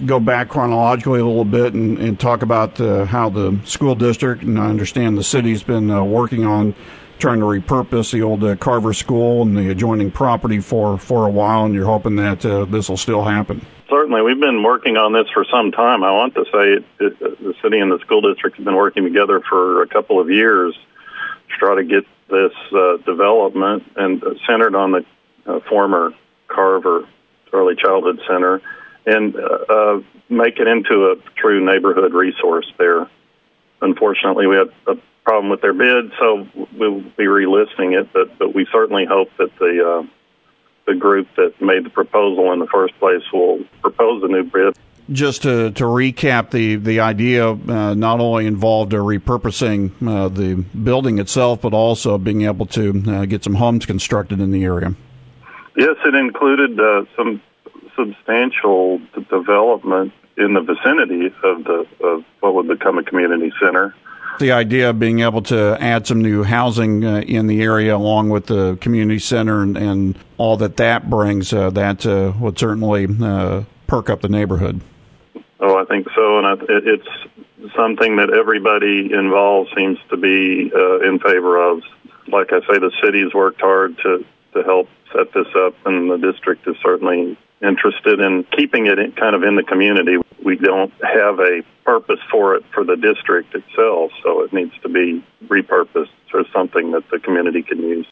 go back chronologically a little bit and talk about how the school district, and I understand the city's been working on trying to repurpose the old Carver School and the adjoining property for a while, and you're hoping that this will still happen. Certainly. We've been working on this for some time. I want to say the city and the school district have been working together for a couple of years to try to get this development and centered on the former Carver Early Childhood Center and make it into a true neighborhood resource there. Unfortunately, we had a problem with their bid, so we'll be relisting it, but we certainly hope that the group that made the proposal in the first place will propose a new bid. Just to recap, the idea not only involved repurposing the building itself, but also being able to get some homes constructed in the area. Yes, it included some substantial development in the vicinity of what would become a community center. The idea of being able to add some new housing in the area along with the community center and all that brings, that would certainly perk up the neighborhood. Oh, I think so, and it's something that everybody involved seems to be in favor of. Like I say, the city's worked hard to help set this up, and the district is certainly interested in keeping it kind of in the community. We don't have a purpose for it for the district itself, so it needs to be repurposed for something that the community can use.